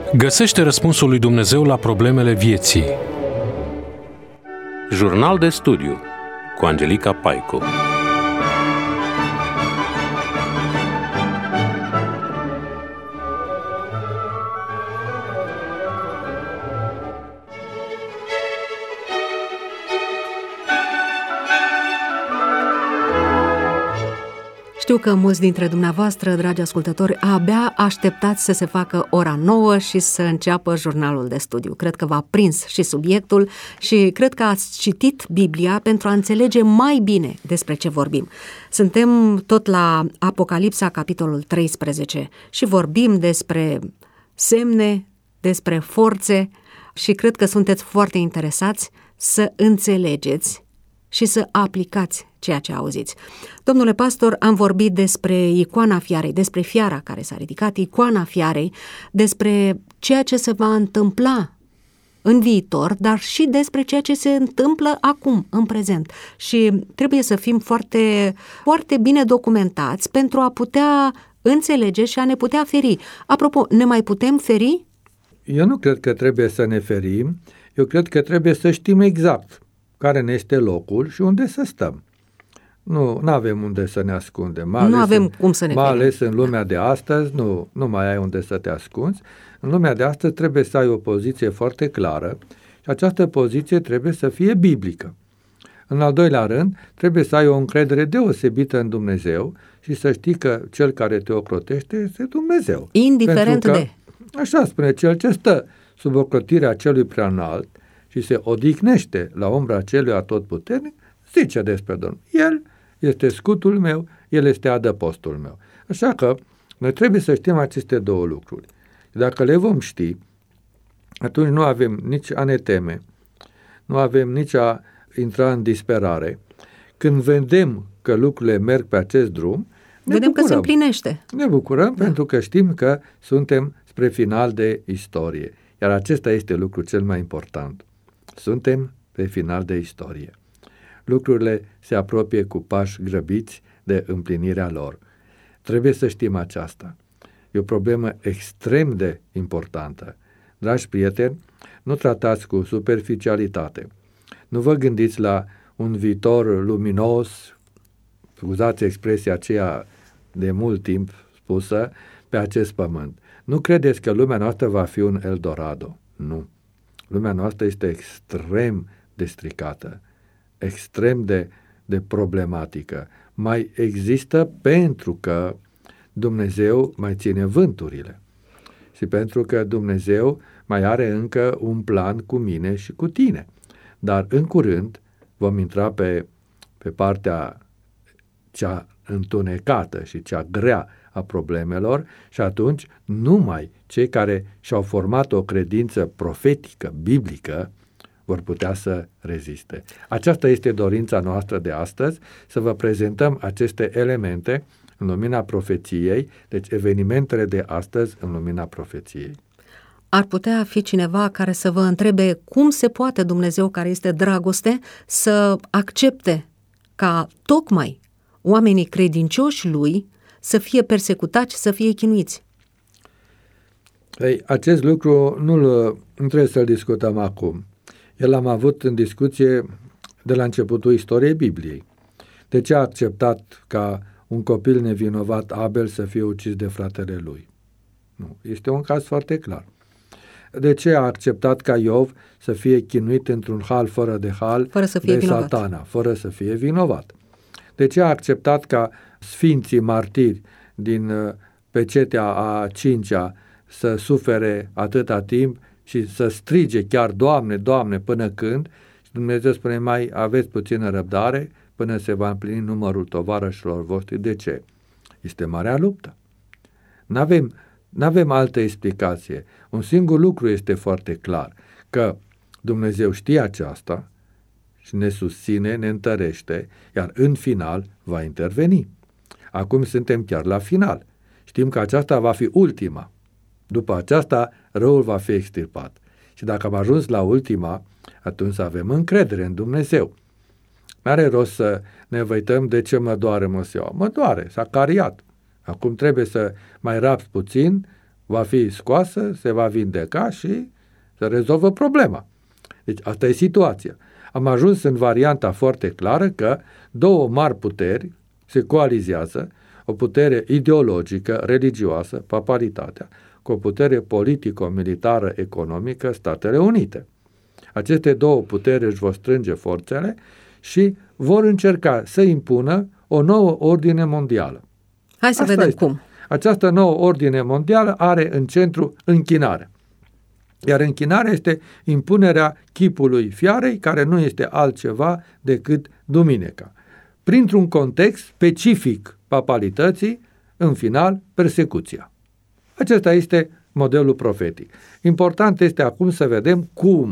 Găsește răspunsul lui Dumnezeu la problemele vieții. Jurnal de studiu cu Angelica Paicu. Știu că mulți dintre dumneavoastră, dragi ascultători, abia așteptați să se facă ora 9 și să înceapă jurnalul de studiu. Cred că v-a prins și subiectul și cred că ați citit Biblia pentru a înțelege mai bine despre ce vorbim. Suntem tot la Apocalipsa, capitolul 13 și vorbim despre semne, despre forțe și cred că sunteți foarte interesați să înțelegeți și să aplicați ceea ce auziți. Domnule pastor, am vorbit despre icoana fiarei, despre fiara care s-a ridicat, icoana fiarei, despre ceea ce se va întâmpla în viitor, dar și despre ceea ce se întâmplă acum, în prezent. Și trebuie să fim foarte, foarte bine documentați pentru a putea înțelege și a ne putea feri. Apropo, ne mai putem feri? Eu nu cred că trebuie să ne ferim, eu cred că trebuie să știm exact care ne este locul și unde să stăm. Nu avem unde să ne ascundem. Nu avem cum să ne ferim. Mai ales în lumea de astăzi, nu mai ai unde să te ascunzi. În lumea de astăzi trebuie să ai o poziție foarte clară și această poziție trebuie să fie biblică. În al doilea rând, trebuie să ai o încredere deosebită în Dumnezeu și să știi că Cel care te ocrotește este Dumnezeu. Indiferent de. Așa spune, Cel ce stă sub ocrotirea Celui Preaînalt și se odihnește la umbra Celui Atotputernic, zice despre Domnul: El este scutul meu, El este adăpostul meu. Așa că noi trebuie să știm aceste două lucruri. Dacă le vom ști, atunci nu avem nici a ne teme, nu avem nici a intra în disperare. Când vedem că lucrurile merg pe acest drum, vedem că se împlinește. Ne bucurăm pentru că știm că suntem spre final de istorie. Iar acesta este lucrul cel mai important. Suntem pe final de istorie. Lucrurile se apropie cu pași grăbiți de împlinirea lor. Trebuie să știm aceasta. E o problemă extrem de importantă. Dragi prieteni, nu tratați cu superficialitate. Nu vă gândiți la un viitor luminos, scuzați expresia aceea de mult timp spusă, pe acest pământ. Nu credeți că lumea noastră va fi un Eldorado. Nu. Lumea noastră este extrem de stricată, extrem de problematică. Mai există pentru că Dumnezeu mai ține vânturile și pentru că Dumnezeu mai are încă un plan cu mine și cu tine. Dar în curând vom intra pe partea cea întunecată și cea grea a problemelor și atunci numai cei care și-au format o credință profetică, biblică, vor putea să reziste. Aceasta este dorința noastră de astăzi, să vă prezentăm aceste elemente în lumina profeției, deci evenimentele de astăzi în lumina profeției. Ar putea fi cineva care să vă întrebe cum se poate Dumnezeu, care este dragoste, să accepte ca tocmai oamenii credincioși Lui să fie persecutați, să fie chinuiți. Acest lucru nu trebuie să-l discutăm acum. El am avut în discuție de la începutul istoriei Bibliei. De ce a acceptat ca un copil nevinovat, Abel, să fie ucis de fratele lui? Nu. Este un caz foarte clar. De ce a acceptat ca Iov să fie chinuit într-un hal fără de hal de Satana, fără să fie vinovat? De ce a acceptat ca sfinții martiri din pecetea a 5-a să sufere atâta timp și să strige chiar Doamne, Doamne, până când? Și Dumnezeu spune: mai aveți puțină răbdare până se va împlini numărul tovarășilor voștri. De ce? Este marea luptă. N-avem altă explicație. Un singur lucru este foarte clar, că Dumnezeu știe aceasta și ne susține, ne întărește, iar în final va interveni. Acum suntem chiar la final. Știm că aceasta va fi ultima. După aceasta, răul va fi extirpat. Și dacă am ajuns la ultima, atunci să avem încredere în Dumnezeu. N-are rost să ne văităm de ce mă doare măseaua. Mă doare, s-a cariat. Acum trebuie să mai rabzi puțin va fi scoasă, se va vindeca și se rezolvă problema. Deci asta e situația. Am ajuns în varianta foarte clară că două mari puteri se coalizează, o putere ideologică, religioasă, papalitatea, cu o putere politico-militară, economică, Statele Unite. Aceste două puteri își vor strânge forțele și vor încerca să impună o nouă ordine mondială. Hai să vedem cum. Această nouă ordine mondială are în centru închinarea. Iar închinarea este impunerea chipului fiarei, care nu este altceva decât duminica. Printr-un context specific papalității, în final, persecuția. Acesta este modelul profetic. Important este acum să vedem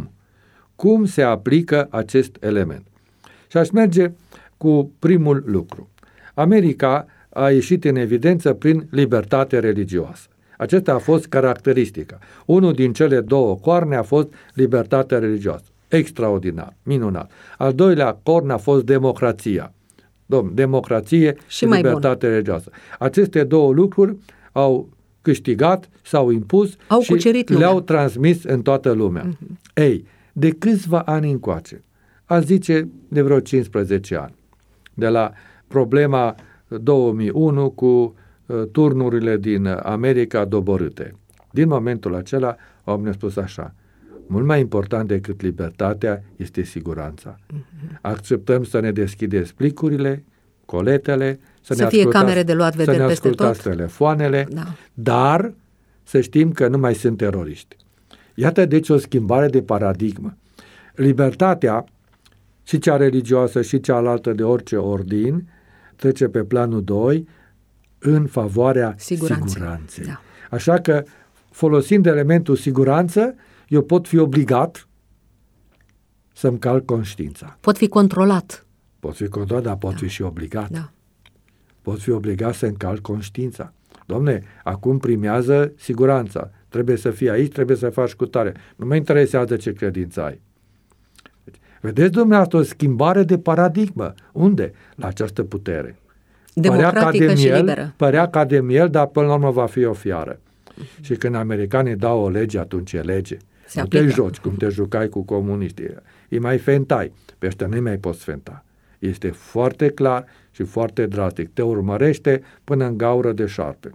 cum se aplică acest element. Și aș merge cu primul lucru. America a ieșit în evidență prin libertate religioasă. Acesta a fost caracteristica. Unul din cele două coarne a fost libertatea religioasă. Extraordinar, minunat. Al doilea corn a fost democrația. Democrație și libertate religioasă. Aceste două lucruri au câștigat, s-au impus și le-au transmis în toată lumea. Ei, de câțiva ani încoace, aș zice de vreo 15 ani, de la problema 2001 cu turnurile din America doborâte. Din momentul acela, oamenii au spus așa: mult mai important decât libertatea este siguranța. Acceptăm să ne deschideți plicurile, coletele, să fie camere de luat vederi peste tot, telefoanele, dar să știm că nu mai sunt teroriști. Iată deci o schimbare de paradigmă. Libertatea, și cea religioasă și cealaltă de orice ordin, trece pe planul 2 în favoarea siguranței. Da. Așa că, folosind elementul siguranță, eu pot fi obligat să-mi calc conștiința. Pot fi controlat. Pot fi controlat, dar pot fi și obligat. Da. Pot fi obligat să-mi calc conștiința. Dom'le, acum primează siguranța. Trebuie să fii aici, trebuie să faci cu tare. Nu mă interesează ce credință ai. Vedeți, dumneavoastră, o schimbare de paradigmă. Unde? La această putere. Democratică și liberă. Părea ca de miel, dar până la urmă va fi o fiară. Și când americanii dau o lege, atunci e lege. Nu te joci cum te jucai cu comuniștii. Îi mai fentai. Pe ăștia nu mai poți fenta. Este foarte clar și foarte drastic. Te urmărește până în gaură de șarpe.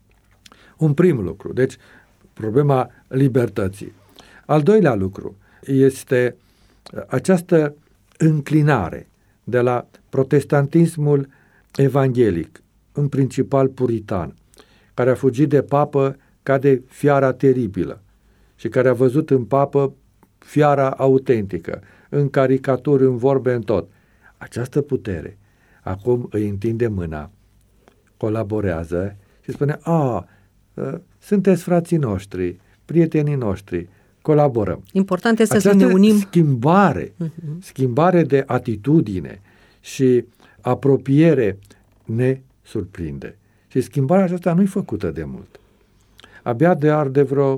Un prim lucru. Deci, problema libertății. Al doilea lucru este această înclinare de la protestantismul evanghelic, în principal puritan, care a fugit de papă ca de fiara teribilă și care a văzut în papă fiara autentică, în caricaturi, în vorbe, în tot. Această putere acum îi întinde mâna, colaborează și spune: sunteți frații noștri, prietenii noștri, colaborăm. Important este să ne unim. Schimbare de atitudine și apropiere ne surprinde. Și schimbarea aceasta nu-i făcută de mult. Abia de vreo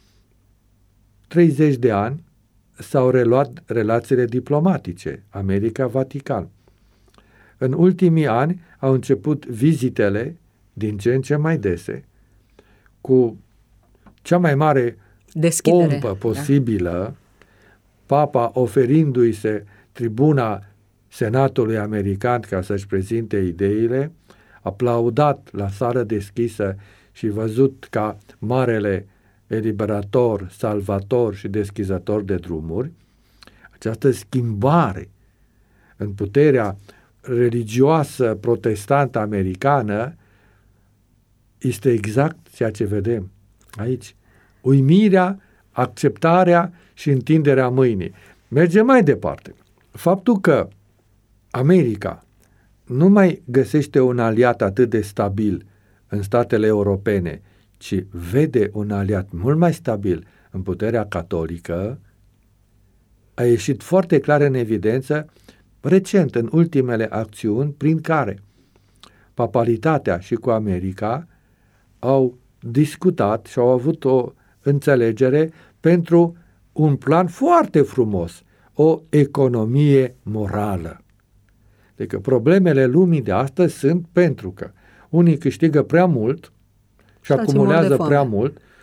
30 de ani s-au reluat relațiile diplomatice, America-Vatican. În ultimii ani au început vizitele din ce în ce mai dese, cu cea mai mare pompă posibilă, Papa oferindu-i se tribuna Senatului american ca să-și prezinte ideile, aplaudat la sală deschisă și văzut ca marele eliberator, salvator și deschizător de drumuri. Această schimbare în puterea religioasă protestantă americană este exact ceea ce vedem aici. Uimirea, acceptarea și întinderea mâinii. Mergem mai departe. Faptul că America nu mai găsește un aliat atât de stabil în statele europene, ci vede un aliat mult mai stabil în puterea catolică, a ieșit foarte clar în evidență recent în ultimele acțiuni prin care papalitatea și cu America au discutat și au avut o înțelegere pentru un plan foarte frumos, o economie morală. Deci problemele lumii de astăzi sunt pentru că unii câștigă prea mult și acumulează prea mult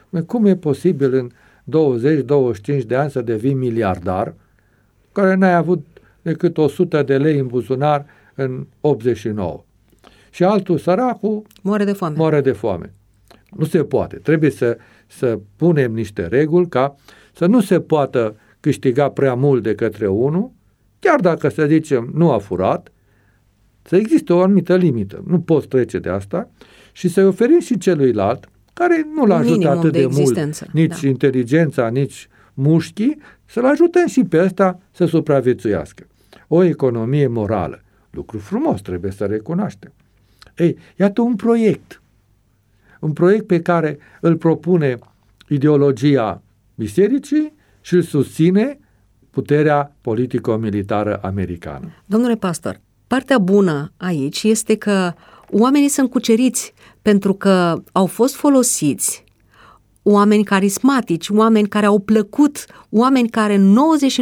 Cum e posibil în 20-25 de ani să devii miliardar, care n-ai avut decât 100 de lei în buzunar în 89? Și altul, săracul, moare de foame. Nu se poate. Trebuie să punem niște reguli ca să nu se poată câștiga prea mult de către unul, chiar dacă, să zicem, nu a furat, să existe o anumită limită. Nu poți trece de asta și să-i oferim și celuilalt, care nu-l ajută atât de mult, nici inteligența, nici mușchii, să-l ajutăm și pe ăsta să supraviețuiască. O economie morală. Lucru frumos, trebuie să recunoaștem. Ei, iată un proiect pe care îl propune ideologia bisericii și îl susține puterea politico-militară americană. Domnule pastor, partea bună aici este că oamenii sunt cuceriți pentru că au fost folosiți, oameni carismatici, oameni care au plăcut, oameni care 99,9%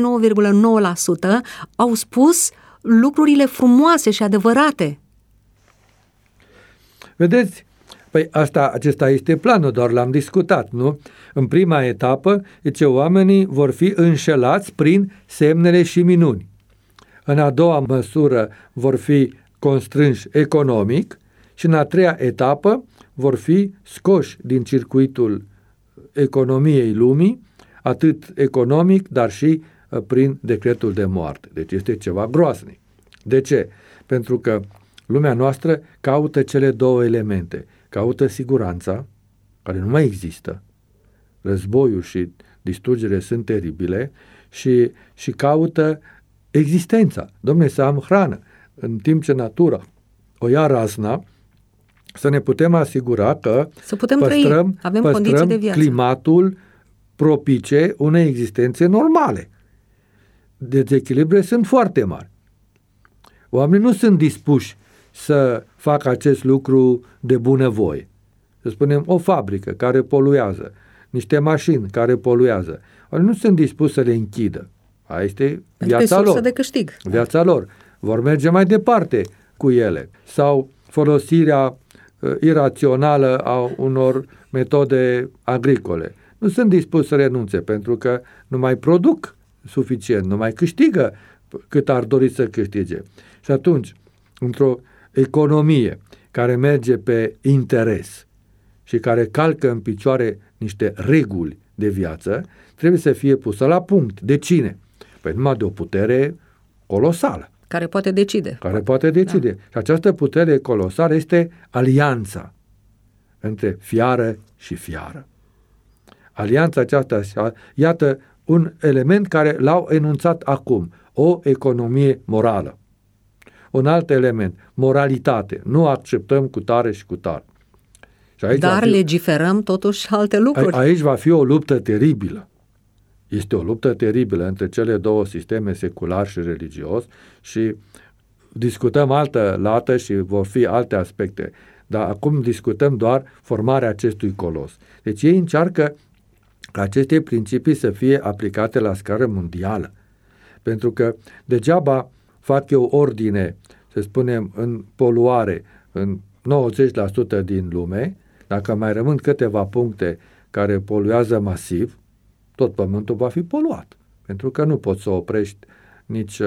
au spus lucrurile frumoase și adevărate. Vedeți? Păi acesta este planul, doar l-am discutat, nu? În prima etapă, oamenii vor fi înșelați prin semnele și minuni. În a doua măsură vor fi constrânși economic și în a treia etapă vor fi scoși din circuitul economiei lumii, atât economic, dar și prin decretul de moarte. Deci este ceva groaznic. De ce? Pentru că lumea noastră caută cele două elemente. Caută siguranța, care nu mai există. Războiul și distrugerea sunt teribile și caută existența. Dom'le, să am hrană. În timp ce natura o ia razna, să ne putem asigura că păstrăm condiții de viață, climatul propice unei existențe normale. Dezechilibre sunt foarte mari. Oamenii nu sunt dispuși să facă acest lucru de bunăvoie. Să spunem, o fabrică care poluează, niște mașini care poluează. Oamenii nu sunt dispuși să le închidă. Aia este viața lor. De câștig. Viața lor. Vor merge mai departe cu ele. Sau folosirea irațională a unor metode agricole. Nu sunt dispuși să renunțe pentru că nu mai produc suficient, nu mai câștigă cât ar dori să câștige. Și atunci, într-o economie care merge pe interes și care calcă în picioare niște reguli de viață, trebuie să fie pusă la punct. De cine? Păi numai de o putere colosală. Care poate decide. Da. Și această putere colosală este alianța între fiară și fiară. Alianța aceasta, iată un element care l-au enunțat acum, o economie morală. Un alt element, moralitate. Nu acceptăm cu tare și cu tare. Și aici legiferăm totuși alte lucruri. Aici va fi o luptă teribilă. Este o luptă teribilă între cele două sisteme, secular și religios, și discutăm altă lată și vor fi alte aspecte. Dar acum discutăm doar formarea acestui colos. Deci ei încearcă ca aceste principii să fie aplicate la scară mondială. Pentru că degeaba fac eu ordine, să spunem, în poluare în 90% din lume, dacă mai rămân câteva puncte care poluează masiv, tot pământul va fi poluat. Pentru că nu poți să oprești nici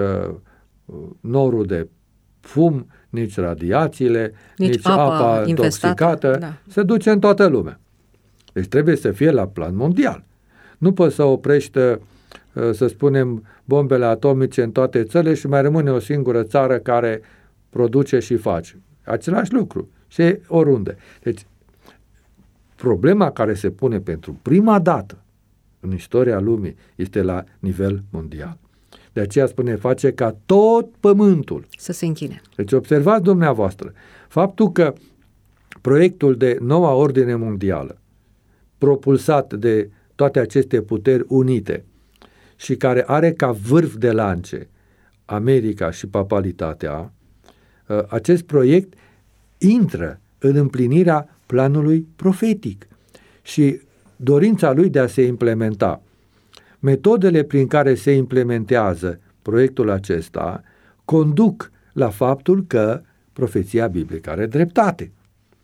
norul de fum, nici radiațiile, nici apa intoxicată. Da. Se duce în toată lumea. Deci trebuie să fie la plan mondial. Nu poți să oprești, să spunem, bombele atomice în toate țările și mai rămâne o singură țară care produce și face. Același lucru. Și oriunde. Deci, problema care se pune pentru prima dată în istoria lumii este la nivel mondial. De aceea spune, face ca tot pământul să se închine. Deci observați dumneavoastră, faptul că proiectul de noua ordine mondială, propulsat de toate aceste puteri unite și care are ca vârf de lance America și papalitatea, acest proiect intră în împlinirea planului profetic și dorința lui de a se implementa. Metodele prin care se implementează proiectul acesta conduc la faptul că profeția biblică are dreptate.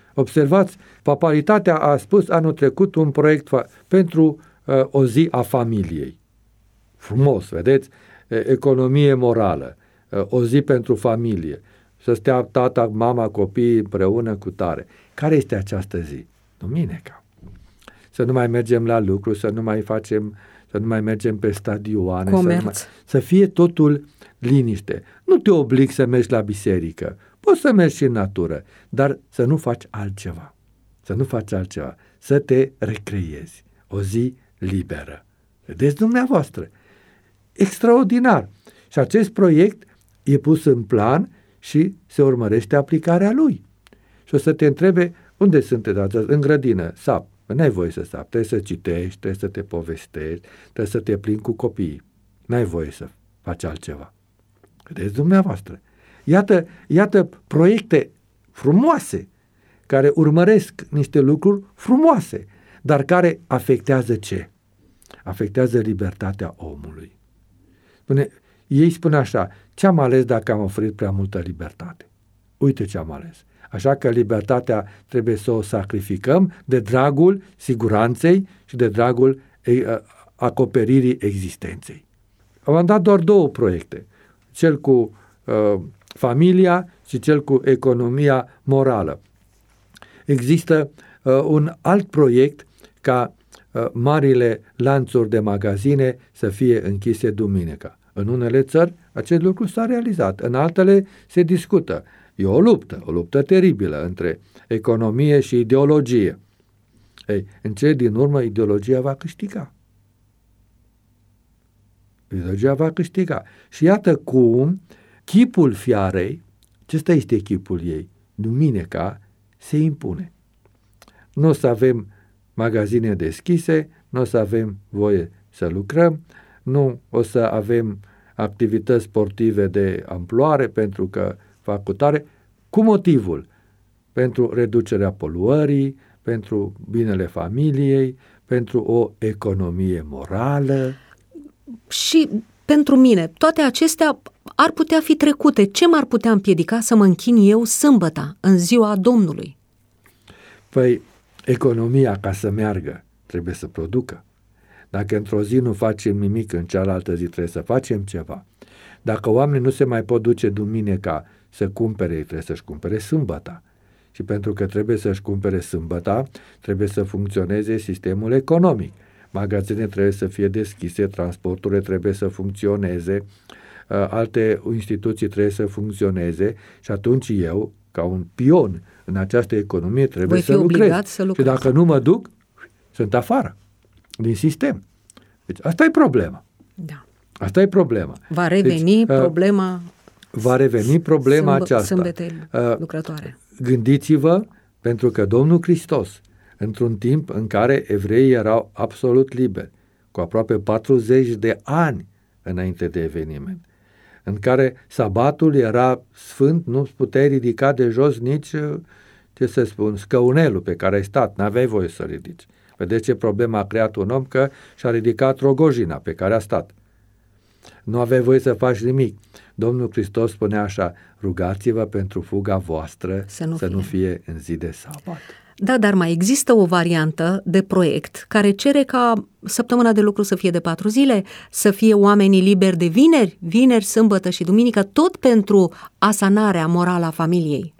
Observați, Papalitatea a spus anul trecut un proiect pentru o zi a familiei. Frumos, vedeți? Economie morală, o zi pentru familie, să stea tata, mama, copiii împreună cu tare. Care este această zi? Duminica. Să nu mai mergem la lucru, să nu mai mergem pe stadioane, să fie totul liniște. Nu te oblig să mergi la biserică, poți să mergi și în natură, dar să nu faci altceva. Să te recreezi. O zi liberă. Vedeți dumneavoastră? Extraordinar. Și acest proiect e pus în plan și se urmărește aplicarea lui. Și o să te întrebe, unde sunteți? În grădină, sap. N-ai voie să sapi, trebuie să citești, trebuie să te povestești, trebuie să te plimbi cu copiii. N-ai voie să faci altceva. Vedeți dumneavoastră? Iată proiecte frumoase, care urmăresc niște lucruri frumoase, dar care afectează ce? Afectează libertatea omului. Ei spun așa, ce-am ales dacă am oferit prea multă libertate? Uite ce am ales. Așa că libertatea trebuie să o sacrificăm de dragul siguranței și de dragul acoperirii existenței. Am dat doar 2 proiecte, cel cu familia și cel cu economia morală. Există un alt proiect ca marile lanțuri de magazine să fie închise duminica. În unele țări acest lucru s-a realizat, în altele se discută. E o luptă teribilă între economie și ideologie. În cele din urmă, ideologia va câștiga. Și iată cum chipul fiarei, acesta este chipul ei, duminica, se impune. Nu o să avem magazine deschise, nu o să avem voie să lucrăm, nu o să avem activități sportive de amploare pentru că fac cutare, cu motivul pentru reducerea poluării, pentru binele familiei, pentru o economie morală. Și pentru mine, toate acestea ar putea fi trecute. Ce m-ar putea împiedica să mă închin eu sâmbăta, în ziua Domnului? Păi, economia, ca să meargă, trebuie să producă. Dacă într-o zi nu facem nimic, în cealaltă zi trebuie să facem ceva. Dacă oamenii nu se mai pot duce duminica să cumpere, trebuie să-și cumpere sâmbăta. Și pentru că trebuie să-și cumpere sâmbăta, trebuie să funcționeze sistemul economic. Magazinele trebuie să fie deschise, transporturile trebuie să funcționeze, alte instituții trebuie să funcționeze și atunci eu, ca un pion în această economie, trebuie să lucrez. Și dacă nu mă duc, sunt afară din sistem. Deci asta e problema. Da. Asta e problema. Va reveni problema. Va reveni problema aceasta. Sâmbetei lucrătoare. Gândiți-vă, pentru că Domnul Hristos, într-un timp în care evreii erau absolut liberi, cu aproape 40 de ani înainte de eveniment, în care sabatul era sfânt, nu puteai ridica de jos nici, scaunelul pe care ai stat, n-aveai voie să ridici. Vedeți ce problemă a creat un om, că și-a ridicat rogojina pe care a stat. Nu aveai voie să faci nimic. Domnul Hristos spunea așa, rugați-vă pentru fuga voastră să nu fie în zi de sabat. Da, dar mai există o variantă de proiect care cere ca săptămâna de lucru să fie de 4 zile, să fie oamenii liberi de vineri, sâmbătă și duminică, tot pentru asanarea morală a familiei.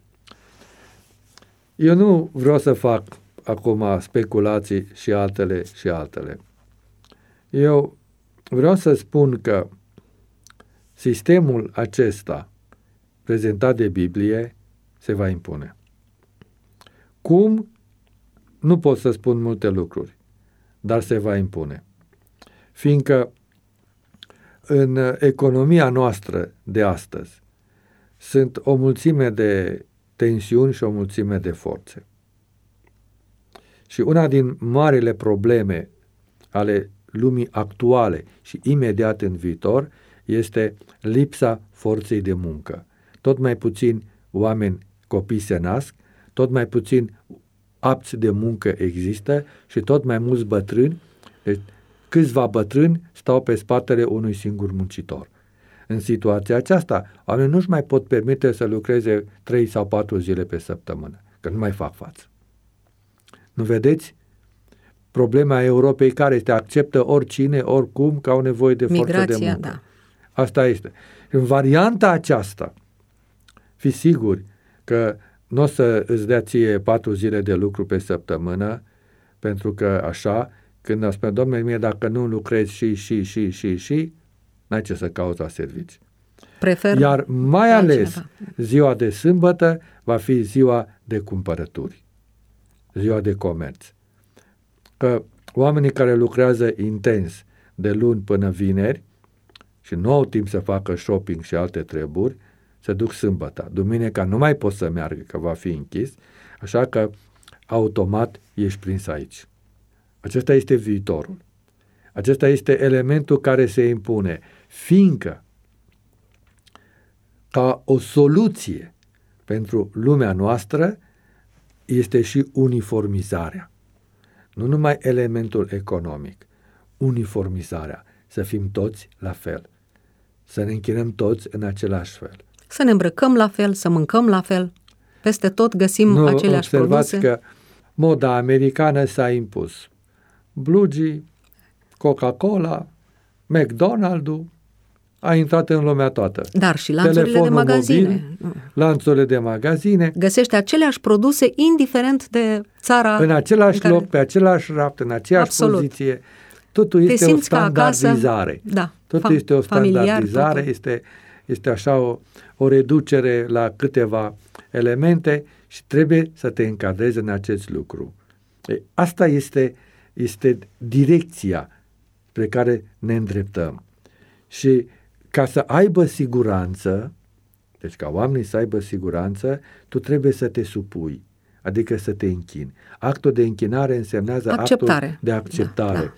Eu nu vreau să fac acum speculații și altele. Eu vreau să spun că sistemul acesta prezentat de Biblie se va impune. Cum? Nu pot să spun multe lucruri, dar se va impune. Fiindcă în economia noastră de astăzi sunt o mulțime de tensiuni și o mulțime de forțe. Și una din marile probleme ale lumii actuale și imediat în viitor este lipsa forței de muncă. Tot mai puțini oameni, copii se nasc, tot mai puțini apți de muncă există și tot mai mulți bătrâni, deci câțiva bătrâni stau pe spatele unui singur muncitor. În situația aceasta, oamenii nu-și mai pot permite să lucreze 3 sau 4 zile pe săptămână. că nu mai fac față. Nu vedeți? Problema Europei care este? Acceptă oricine, oricum, că au nevoie de forță Migrația, de muncă. da. Asta este. În varianta aceasta, fi siguri că nu o să îți dea ție 4 zile de lucru pe săptămână, pentru că așa, când a spune, domnule mie, dacă nu lucrezi și, n-ai ce să cauți la servici. Prefer Iar mai ales ziua de sâmbătă va fi ziua de cumpărături, ziua de comerț. Că oamenii care lucrează intens de luni până vineri și nu au timp să facă shopping și alte treburi, se duc sâmbătă. Duminica nu mai pot să meargă, că va fi închis, așa că automat ești prins aici. Acesta este viitorul. Acesta este elementul care se impune, fiindcă ca o soluție pentru lumea noastră este și uniformizarea. Nu numai elementul economic, uniformizarea, să fim toți la fel, să ne închinăm toți în același fel. Să ne îmbrăcăm la fel, să mâncăm la fel, peste tot găsim aceleași produse. Observați că moda americană s-a impus. Blugii, Coca-Cola, McDonald's, a intrat în lumea toată. Dar și lanțurile de magazine. Lanțurile de magazine. Găsește aceleași produse, indiferent de țara. În același loc, pe același raft, în aceeași poziție. Totul este o standardizare. Da, totul este o standardizare, este așa o reducere la câteva elemente și trebuie să te încadrezi în acest lucru. Asta este direcția spre care ne îndreptăm. Și ca să aibă siguranță, deci ca oamenii să aibă siguranță, tu trebuie să te supui, adică să te închini. Actul de închinare însemnează acceptare. Actul de acceptare,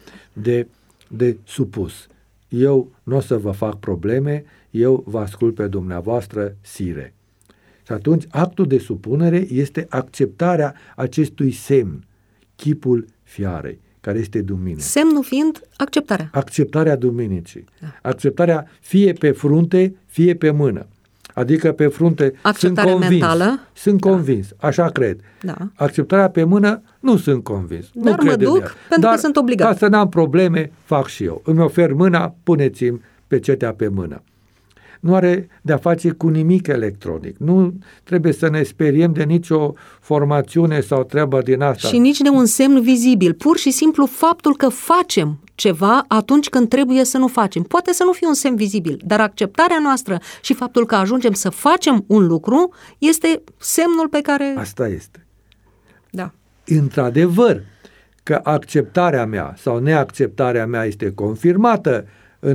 de supus. Eu nu o să vă fac probleme, eu vă ascult pe dumneavoastră, sire. Și atunci actul de supunere este acceptarea acestui semn, chipul fiarei, care este duminică. Semnul fiind acceptarea. Acceptarea duminicii. Da. Acceptarea fie pe frunte, fie pe mână. Adică pe frunte acceptarea mentală. Sunt convins, așa cred. Da. Acceptarea pe mână, nu sunt convins. Dar nu mă duc pentru că sunt obligat. Ca să n-am probleme, fac și eu. Îmi ofer mâna, puneți-mi pecetea pe mână. Nu are de-a face cu nimic electronic. Nu trebuie să ne speriem de nicio formațiune sau treabă din asta. Și nici de un semn vizibil. Pur și simplu faptul că facem ceva atunci când trebuie să nu facem. Poate să nu fie un semn vizibil, dar acceptarea noastră și faptul că ajungem să facem un lucru este semnul pe care... Asta este. Da. Într-adevăr, că acceptarea mea sau neacceptarea mea este confirmată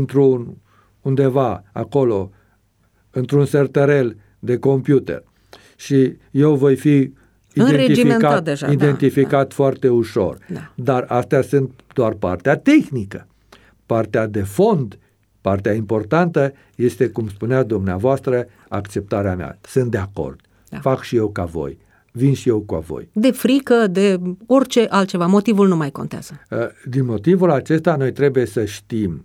undeva acolo, într-un sertărel de computer și eu voi fi identificat foarte ușor. Da. Dar astea sunt doar partea tehnică. Partea de fond, partea importantă este, cum spunea dumneavoastră, acceptarea mea. Sunt de acord. Da. Fac și eu ca voi. Vin și eu cu voi. De frică, de orice altceva. Motivul nu mai contează. Din motivul acesta noi trebuie să știm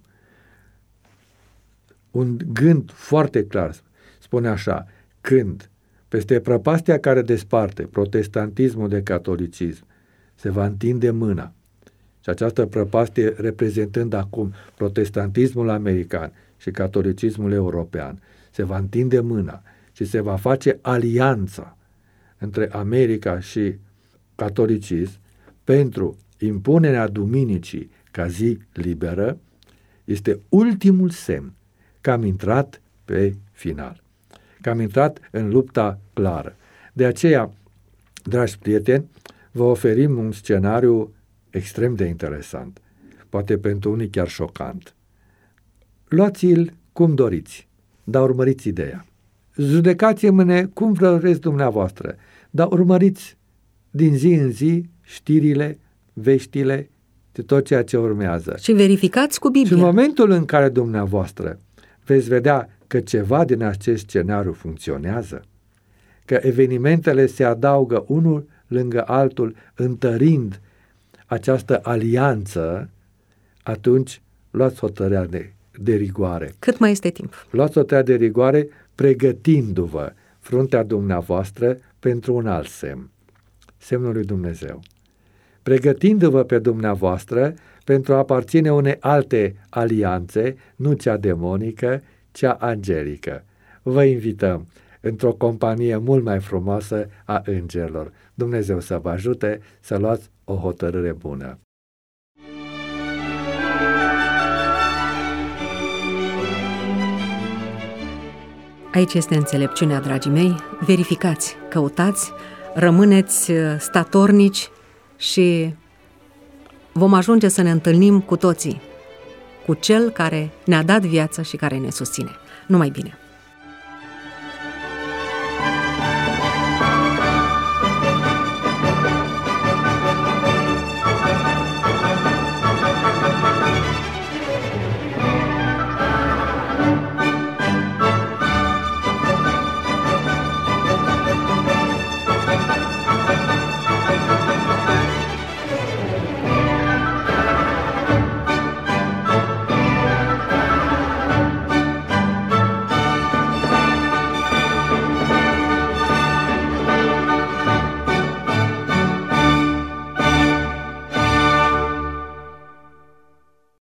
un gând foarte clar. Spune așa, când peste prăpastia care desparte protestantismul de catolicism se va întinde mâna, și această prăpastie reprezentând acum protestantismul american și catolicismul european, se va întinde mâna și se va face alianța între America și catolicism pentru impunerea duminicii ca zi liberă, este ultimul semn că am intrat pe final, că am intrat în lupta clară. De aceea, dragi prieteni, vă oferim un scenariu extrem de interesant, poate pentru unii chiar șocant. Luați-l cum doriți, dar urmăriți ideea. Judecați-mă cum vreți dumneavoastră, dar urmăriți din zi în zi știrile, veștile, de tot ceea ce urmează. Și verificați cu Biblia. Și în momentul în care dumneavoastră veți vedea că ceva din acest scenariu funcționează, că evenimentele se adaugă unul lângă altul, întărind această alianță, atunci luați hotărârea de rigoare. Cât mai este timp. Luați hotărârea de rigoare pregătindu-vă fruntea dumneavoastră pentru un alt semn. semnul lui Dumnezeu, pregătindu-vă pe dumneavoastră pentru a aparține unei alte alianțe, nu cea demonică, cea angelică. Vă invităm într-o companie mult mai frumoasă a îngerilor. Dumnezeu să vă ajute să luați o hotărâre bună. Aici este înțelepciunea, dragii mei. Verificați, căutați, rămâneți statornici și vom ajunge să ne întâlnim cu toții, cu Cel care ne-a dat viață și care ne susține. Numai bine!